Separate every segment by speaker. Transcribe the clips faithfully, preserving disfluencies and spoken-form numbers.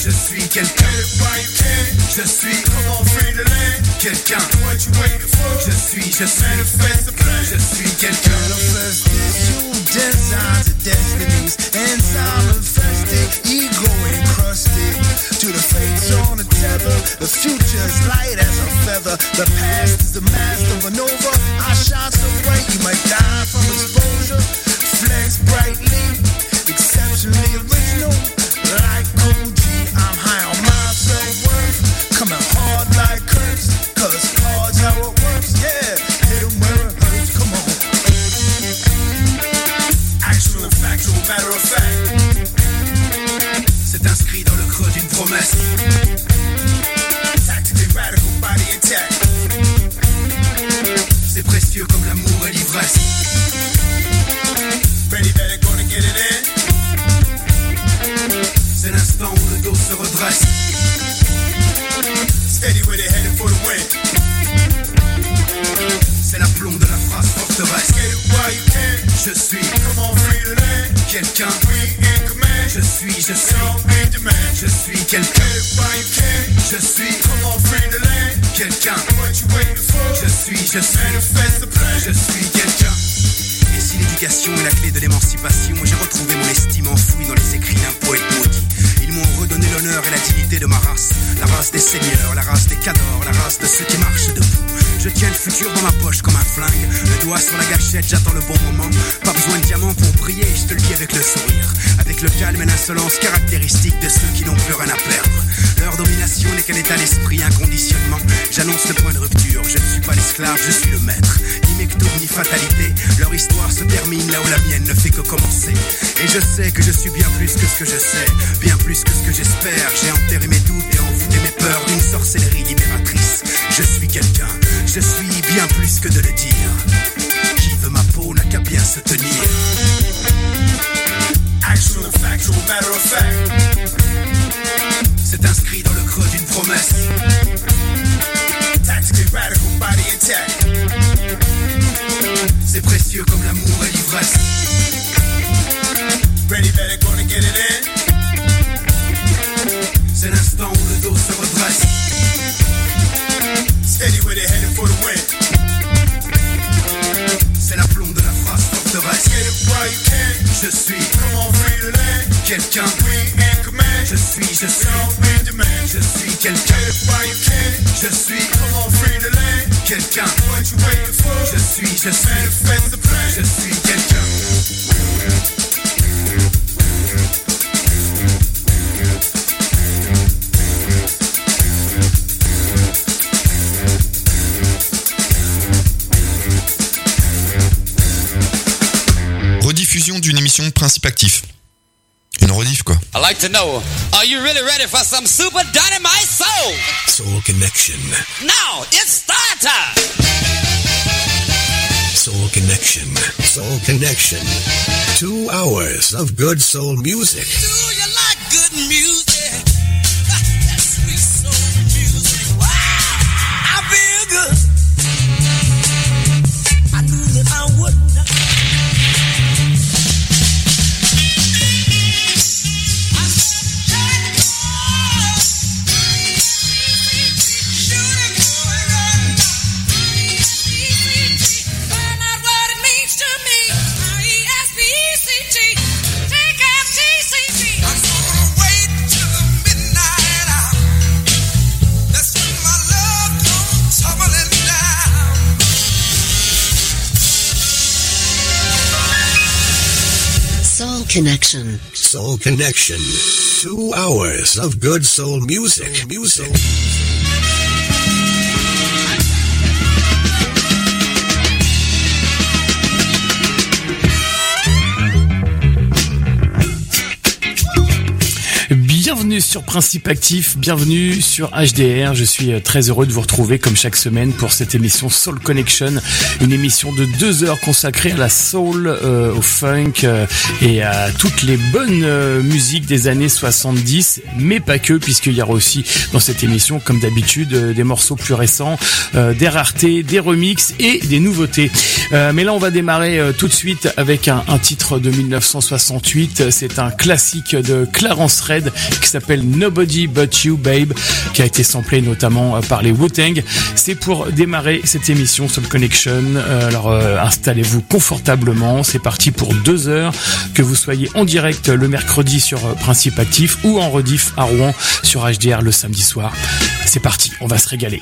Speaker 1: Je suis quelqu'un. Je suis quelqu'un. Je suis, je suis. Je suis quelqu'un.
Speaker 2: Designs of destinies and time infested, ego encrusted to the fates on the tether. The future is light as a feather. The past is the master of an over. I shine so bright you might die from exposure. Flex brightly, exceptionally original. Like O G, I'm high on my self-worth. Coming hard like curse, cause hard's how it works. Yeah, hit 'em where it hurts, come on. Actual, factual, matter of fact.
Speaker 1: C'est inscrit dans le creux d'une promesse.
Speaker 2: Tactically radical, body intact.
Speaker 1: C'est précieux comme l'amour et l'ivresse.
Speaker 2: Ready, better, gonna get it in.
Speaker 1: C'est l'instant où le dos se redresse.
Speaker 2: Steady with it, headed for the win.
Speaker 1: C'est l'aplomb de la phrase forteresse.
Speaker 2: Get it while you can.
Speaker 1: Je suis,
Speaker 2: come on, free the land.
Speaker 1: Quelqu'un.
Speaker 2: We in command.
Speaker 1: Je suis, je suis.
Speaker 2: In demand.
Speaker 1: Je suis quelqu'un.
Speaker 2: Get it while you can.
Speaker 1: Je suis,
Speaker 2: come on, free the land.
Speaker 1: Quelqu'un.
Speaker 2: What you waiting for?
Speaker 1: Je suis, je suis.
Speaker 2: Manifest the plan.
Speaker 1: Je suis quelqu'un. Et si l'éducation est la clé de l'émancipation, j'ai retrouvé mon estime enfouie dans les écrits d'un poète maudit. Ils m'ont redonné l'honneur et la dignité de ma race. La race des seigneurs, la race des cadors, la race de ceux qui marchent debout. Je tiens le futur dans ma poche comme un flingue. Le doigt sur la gâchette, j'attends le bon moment. Pas besoin de diamants pour briller, je te le dis avec le sourire. Avec le calme et l'insolence caractéristique de ceux qui n'ont plus rien à perdre. Leur domination n'est qu'un état d'esprit, un conditionnement. J'annonce le point de rupture, je ne suis pas l'esclave, je suis le maître. Ni mectoum, ni fatalité, leur histoire se termine là où la mienne ne fait que commencer. Et je sais que je suis bien plus que ce que je sais, bien plus que ce que j'espère. J'ai enterré mes doutes et envoûté mes peurs d'une sorcellerie libératrice. Je suis quelqu'un, je suis bien plus que de le dire. Qui veut ma peau n'a qu'à bien se tenir.
Speaker 2: Actual, factual, matter of fact.
Speaker 1: C'est inscrit dans le creux d'une promesse.
Speaker 2: Tactically radical, body intact.
Speaker 1: C'est précieux comme l'amour et l'ivresse.
Speaker 2: Ready, better, gonna get it in.
Speaker 1: C'est l'instant où le dos se redresse.
Speaker 2: Steady with it, headed for the win.
Speaker 1: C'est l'aplomb de la phrase forteresse.
Speaker 2: Get it while you can.
Speaker 1: Je suis,
Speaker 2: come on, free the land.
Speaker 1: Quelqu'un.
Speaker 2: We in command.
Speaker 1: Je suis, je suis.
Speaker 2: In demand.
Speaker 1: Je suis quelqu'un.
Speaker 2: Get it while you can.
Speaker 1: Je suis,
Speaker 2: come on, free the land.
Speaker 1: Quelqu'un.
Speaker 2: What you waiting for?
Speaker 1: Je suis, je suis.
Speaker 2: Manifest the plan.
Speaker 1: Je suis quelqu'un.
Speaker 3: Rediffusion d'une émission Principe Actif. Une rediff quoi.
Speaker 4: I'd like to know, are you really ready for some super dynamite soul?
Speaker 5: Soul Connection.
Speaker 4: Now, it's start time!
Speaker 5: Soul Connection. Soul Connection. Two hours of good soul music.
Speaker 4: Do you like good music? That sweet soul music. Wow! I feel good. I knew that I would not.
Speaker 5: Soul Connection. Soul Connection. Two hours of good soul music. Music.
Speaker 6: Bienvenue sur Principe Actif, bienvenue sur H D R. Je suis très heureux de vous retrouver comme chaque semaine pour cette émission Soul Connection, une émission de deux heures consacrée à la soul, euh, au funk euh, et à toutes les bonnes euh, musiques des années soixante-dix, mais pas que, puisqu'il y aura aussi dans cette émission, comme d'habitude, euh, des morceaux plus récents, euh, des raretés, des remixes et des nouveautés. Euh, mais là, on va démarrer euh, tout de suite avec un, un titre de mille neuf cent soixante-huit. C'est un classique de Clarence Red qui s'appelle s'appelle Nobody But You Babe, qui a été samplé notamment par les Wu-Tang. C'est pour démarrer cette émission Soul Connection. Euh, alors euh, installez-vous confortablement, c'est parti pour deux heures, que vous soyez en direct le mercredi sur euh, Principe Actif ou en rediff à Rouen sur H D R le samedi soir. C'est parti, on va se régaler.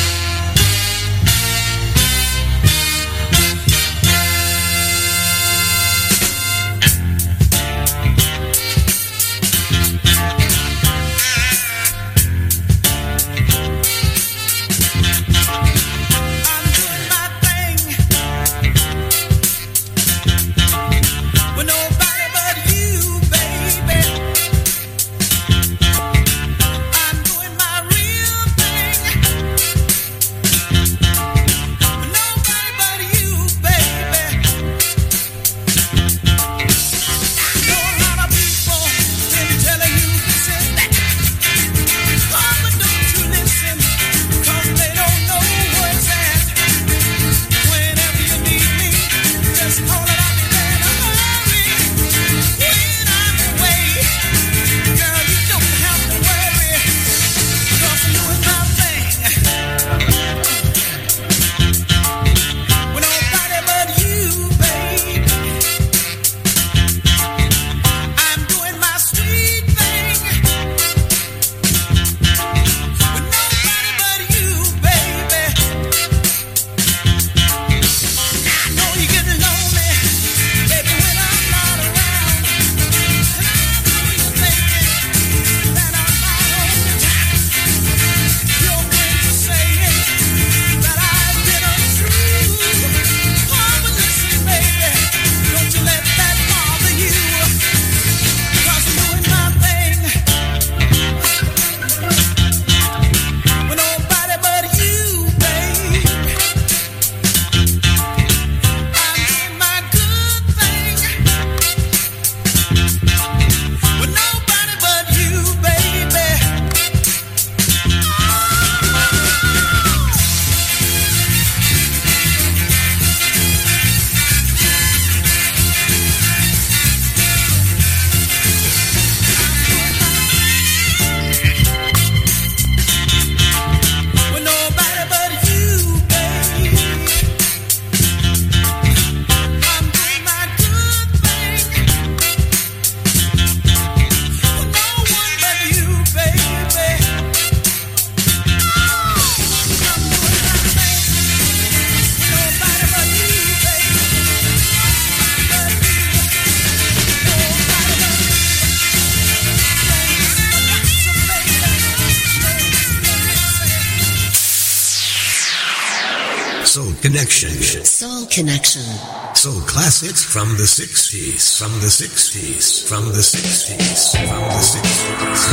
Speaker 5: Soul Connection.
Speaker 7: Soul Connection.
Speaker 5: Soul classics from the sixties, from the sixties, from the sixties, from the sixties.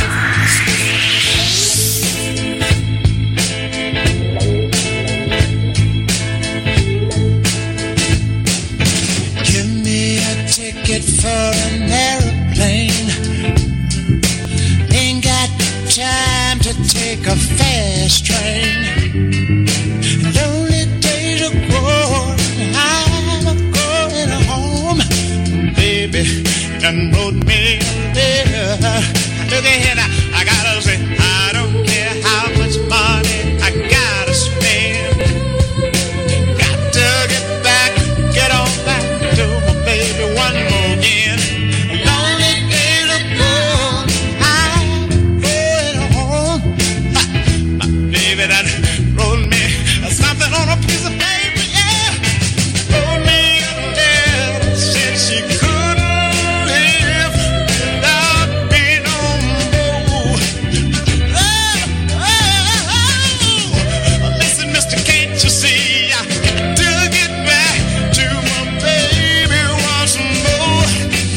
Speaker 8: Give me a ticket for an airplane. Ain't got time to take a fast train. Lonely days are gone, I'm going home. Baby, done wrote me a letter. Look ahead, I, I gotta say, I don't care how much money I gotta spend. Got to get back, get on back to my baby one more again. Lonely days are gone, I'm going home. Ha, my baby done wrote me something on a piece of paper, yeah. Wrote me a letter, said she couldn't live without me no more. Oh, oh, oh. Listen, mister, can't you see? I got to get back to my baby once more.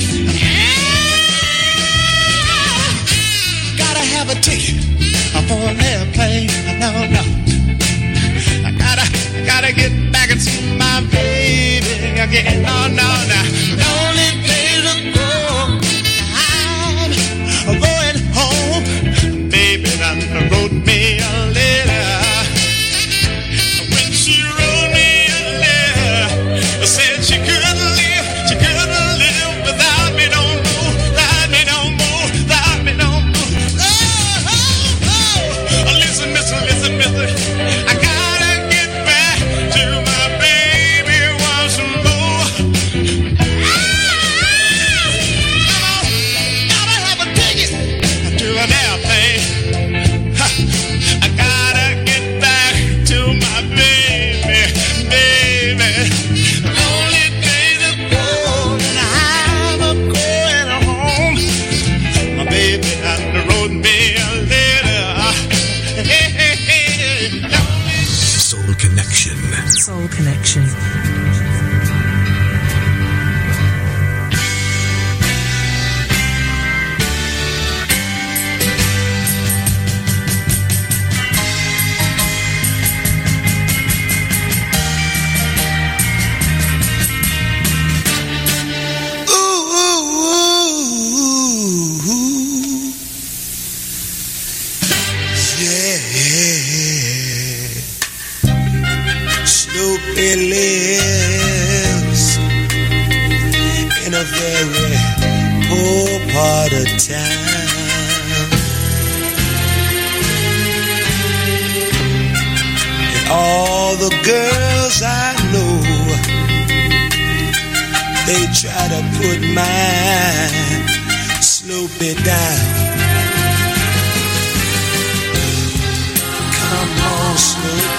Speaker 8: Yeah. Gotta have a ticket for an airplane, no, no. I gotta, I gotta get back and see my baby again. No, no, no. Lonely days are gone. I'm going home. Baby done wrote me a letter. When she wrote me a letter, said she couldn't live, she couldn't live without me no more, without me no more, without me no more.
Speaker 7: Soul Connection.
Speaker 8: Snoopy lives in a very poor part of town, and all the girls I know, they try to put my Snoopy down. Come on, Snoopy.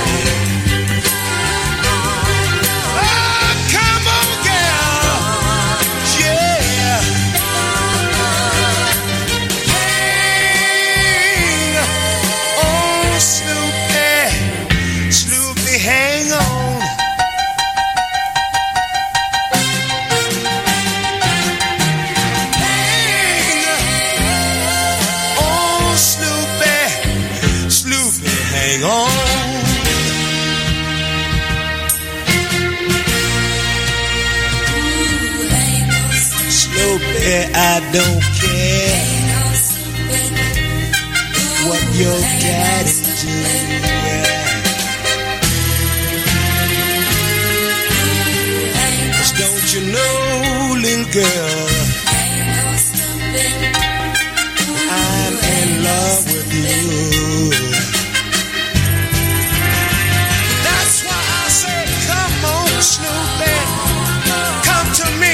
Speaker 8: I don't care what your daddy do. Cause don't you know, little girl, I'm in love with you. That's why I say, come on, Snoopy, come to me.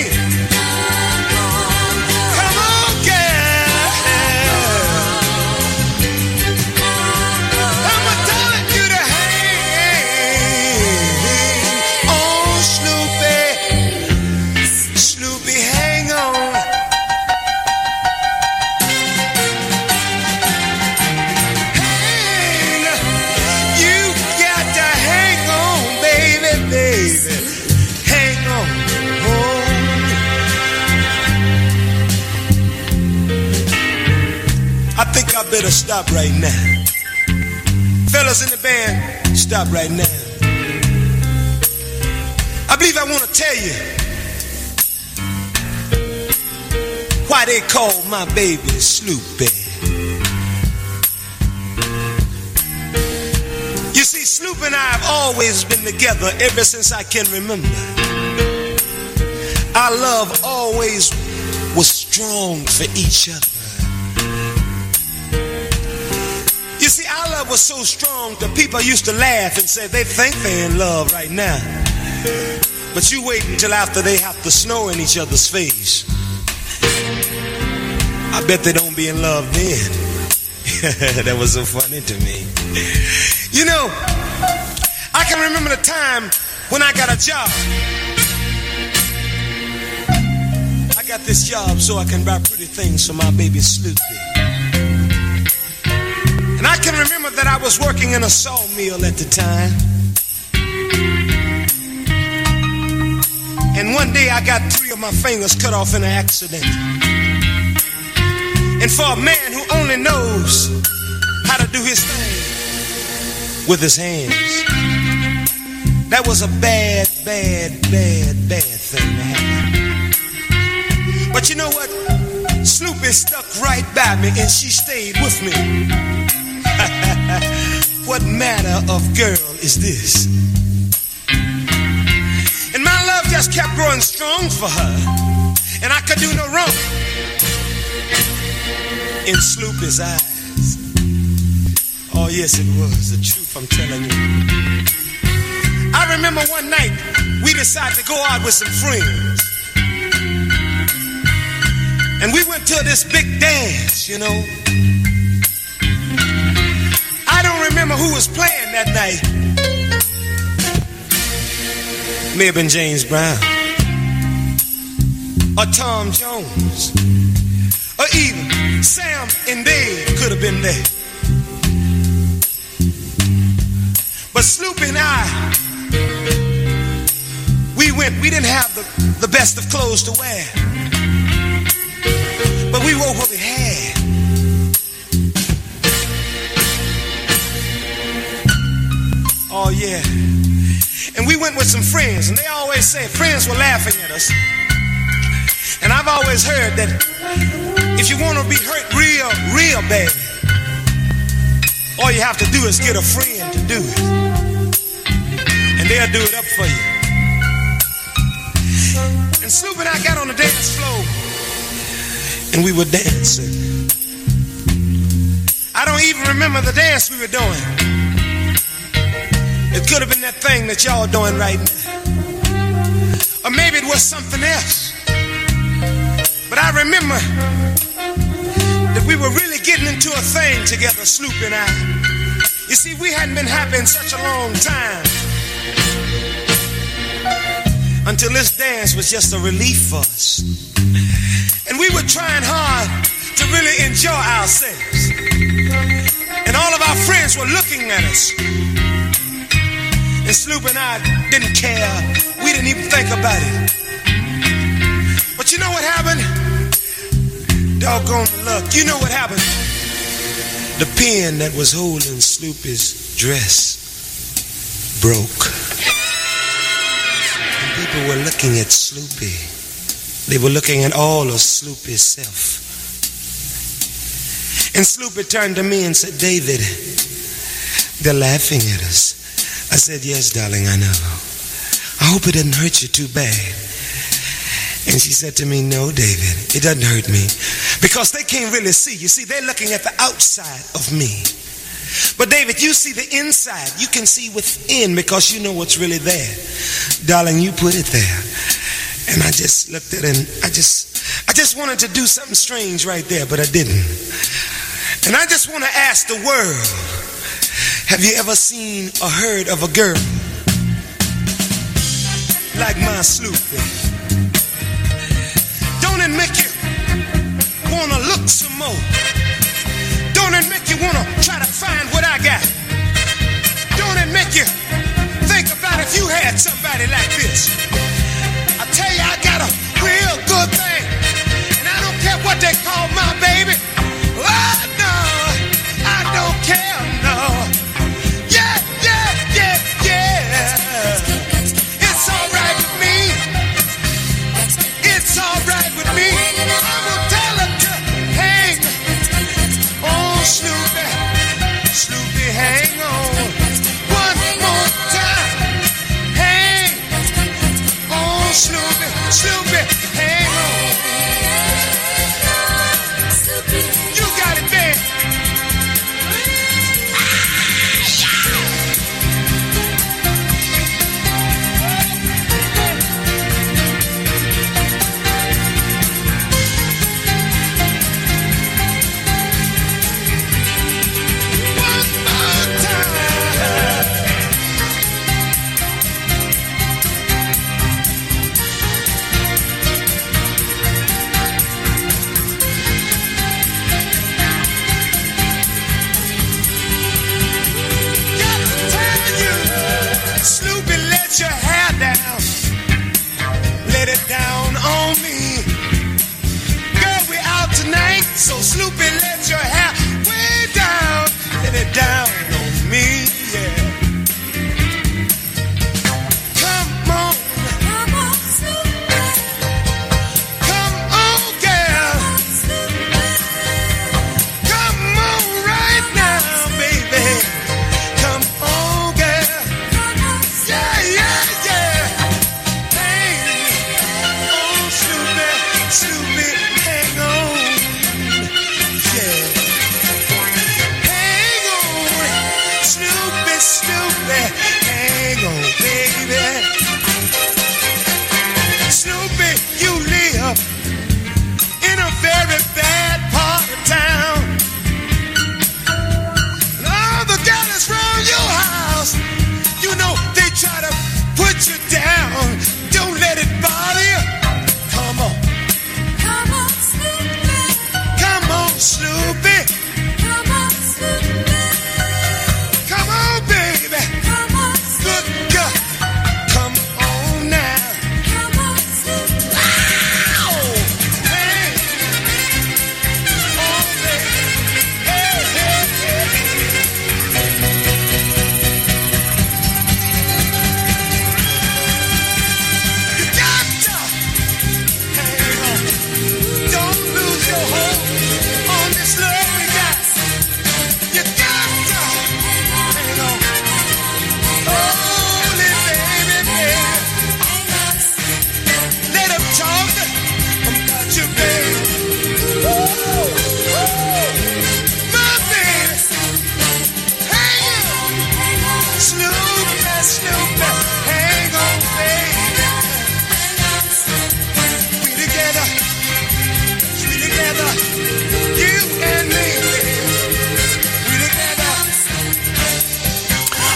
Speaker 8: I better stop right now. Fellas in the band, stop right now. I believe I want to tell you why they call my baby Snoopy. You see, Snoop and I have always been together ever since I can remember. Our love always was strong for each other. You see, our love was so strong that people used to laugh and say they think they're in love right now. But you wait until after they have to snow in each other's face. I bet they don't be in love then. That was so funny to me. You know, I can remember the time when I got a job. I got this job so I can buy pretty things for my baby Snoopy. And I can remember that I was working in a sawmill at the time. And one day I got three of my fingers cut off in an accident. And for a man who only knows how to do his thing with his hands, that was a bad, bad, bad, bad thing to happen. But you know what? Snoopy stuck right by me and she stayed with me. What manner of girl is this? And my love just kept growing strong for her, and I could do no wrong in Snoopy's eyes. Oh yes, it was the truth, I'm telling you. I remember one night we decided to go out with some friends, and we went to this big dance, you know. I don't remember who was playing that night. May have been James Brown, or Tom Jones, or even Sam and Dave could have been there. But Snoopy and I,
Speaker 1: went, we didn't have the, the best of clothes to wear. But we wore what we had. Oh, yeah. And we went with some friends, and they always say friends were laughing at us. And I've always heard that if you want to be hurt real, real bad, all you have to do is get a friend to do it. And they'll do it up for you. And Snoop and I got on the dance floor, and we were dancing. I don't even remember the dance we were doing. It could have been that thing that y'all doing right now. Or maybe it was something else. But I remember that we were really getting into a thing together, Snoop and I. You see, we hadn't been happy in such a long time. Until this dance was just a relief for us. And we were trying hard to really enjoy ourselves. And all of our friends were looking at us. And Snoop and I didn't care. We didn't even think about it. But you know what happened? Doggone the luck. You know what happened? The pin that was holding Snoopy's dress broke. And people were looking at Snoopy. They were looking at all of Snoopy's self. And Snoopy turned to me and said, David, they're laughing at us. I said, yes, darling, I know. I hope it didn't hurt you too bad. And she said to me, no, David, it doesn't hurt me. Because they can't really see. You see, they're looking at the outside of me. But David, you see the inside. You can see within because you know what's really there. Darling, you put it there. And I just looked at it and I just, I just wanted to do something strange right there, but I didn't. And I just want to ask the world, have you ever seen or heard of a girl like my Snoopy? Don't it make you wanna look some more? Don't it make you wanna try to find what I got? Don't it make you think about if you had somebody like this? I tell you, I got a real good thing, and I don't care what they call my baby. Oh no, I don't care, no. Yeah, yeah, yeah, yeah. It's alright with me. It's alright with me. I'm gonna tell her to hang on, Snoopy.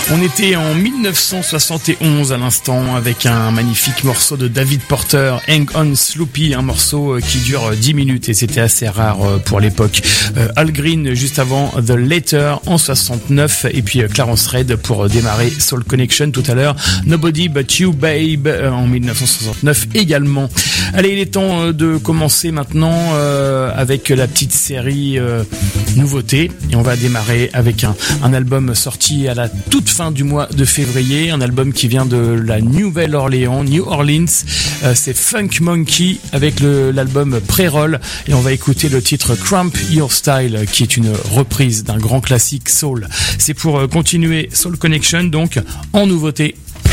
Speaker 6: On était en dix-neuf cent soixante et onze à l'instant avec un magnifique morceau de David Porter, Hang On Sloopy, un morceau qui dure dix minutes et c'était assez rare pour l'époque. Euh, Al Green juste avant The Letter en soixante-neuf et puis Clarence Red pour démarrer Soul Connection tout à l'heure. Nobody But You Babe en dix-neuf cent soixante-neuf également. Allez, il est temps de commencer maintenant euh, avec la petite série euh, nouveautés et on va démarrer avec un, un album sorti à la toute fin du mois de février, un album qui vient de la Nouvelle-Orléans, New Orleans. Euh, c'est Funk Monkey avec le, l'album Pré-Roll et on va écouter le titre Cramp Your Style qui est une reprise d'un grand classique soul. C'est pour euh, continuer Soul Connection donc en nouveauté.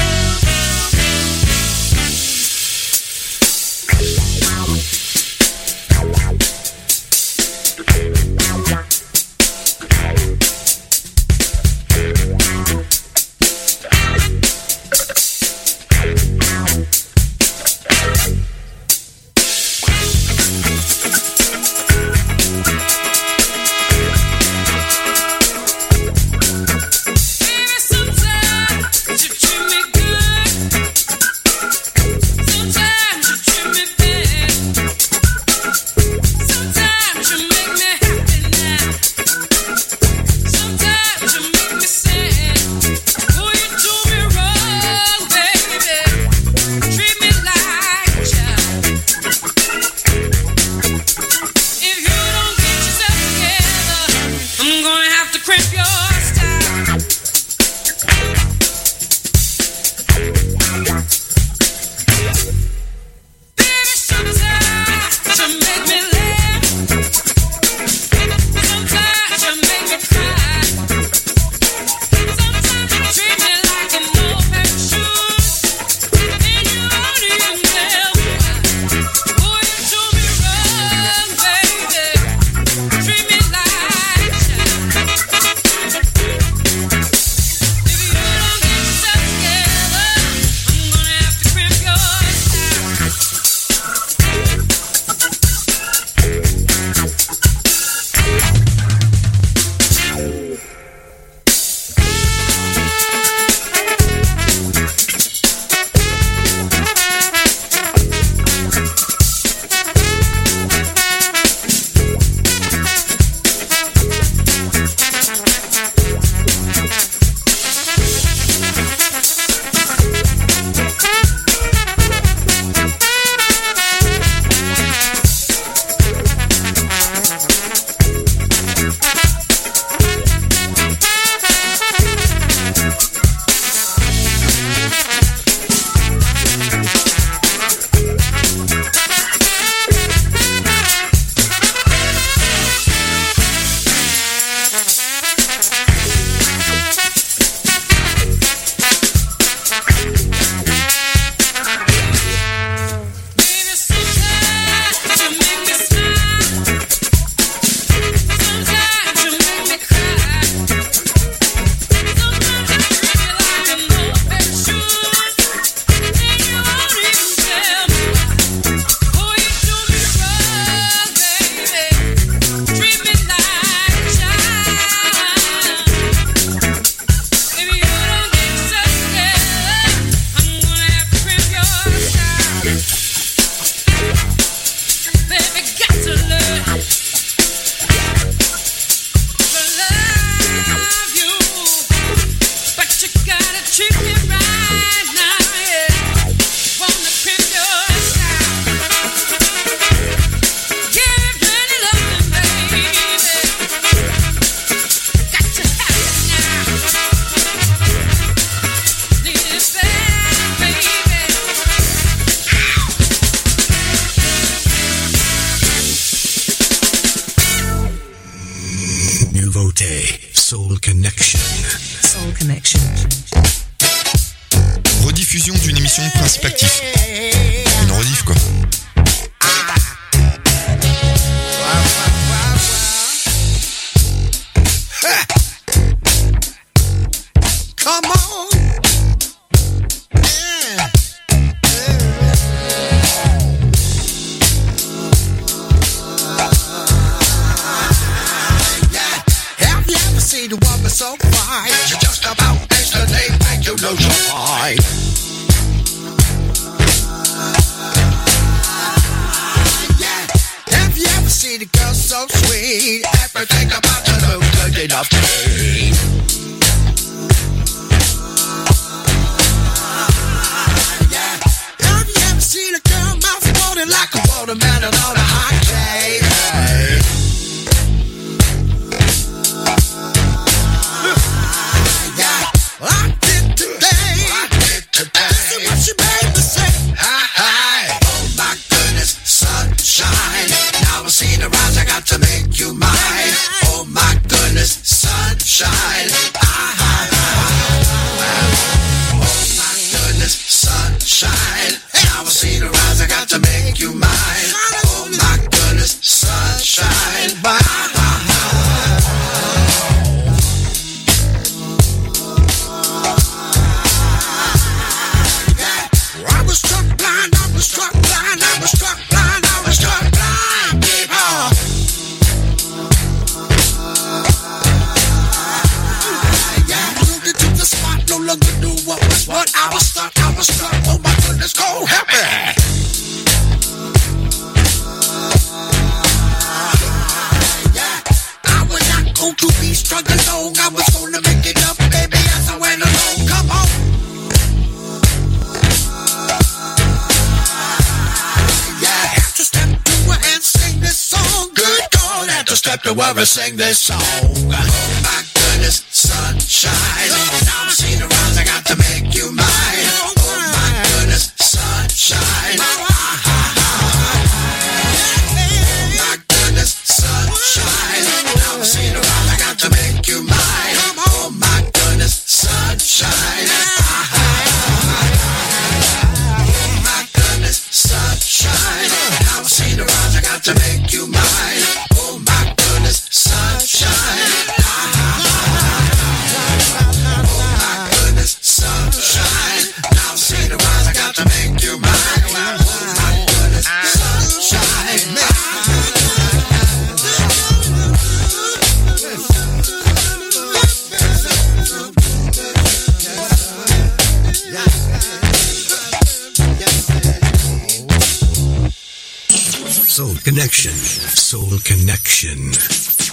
Speaker 5: Soul Connection.
Speaker 7: Soul Connection.
Speaker 3: Rediffusion d'une émission de Principe Actif. Une rediff quoi.
Speaker 2: Come on. Yeah. Yeah. Have you ever see the woman so fine. She just about instantly make you lose your mind. Have you ever seen a girl so sweet? Everything about her looks good enough to me. Yeah. Have you ever seen a girl mouth watering like a watermelon on a hot day? Hey. Yeah. I did today. I did today. That's what she made me say. Hi, hi. Oh my goodness, sunshine. Now I see the rise, I got to make you mine. Oh my goodness, sunshine. Ah, ah, ah. Oh my goodness, sunshine. Now I see the rise, I got to make you mine. Oh my goodness, sunshine. Ah, ah, ah. I was struck blind, I was struck blind, I was struck blind, I was struck blind, people. Yeah, looked into the spot, no longer knew what was what. I was stuck, I was struck, oh my goodness, go help me. Yeah, I was not going to be struck alone, I was gonna make it up, baby, as I went along, come on. Good God, had to step to where I sing this song. Oh my goodness, sunshine. Now I see the rise, I got to make you mine. Oh my goodness, sunshine. Oh my goodness, sunshine. Now I see the rise, I got to make you mine. Oh my goodness, sunshine. Oh my goodness, sunshine. Now I see the rise, I got to make you mine. Oh my goodness, sunshine. Oh my goodness, sunshine. Now I see the rise, I got to make you mine. Oh my goodness, sunshine.
Speaker 5: Soul Connection. Soul Connection.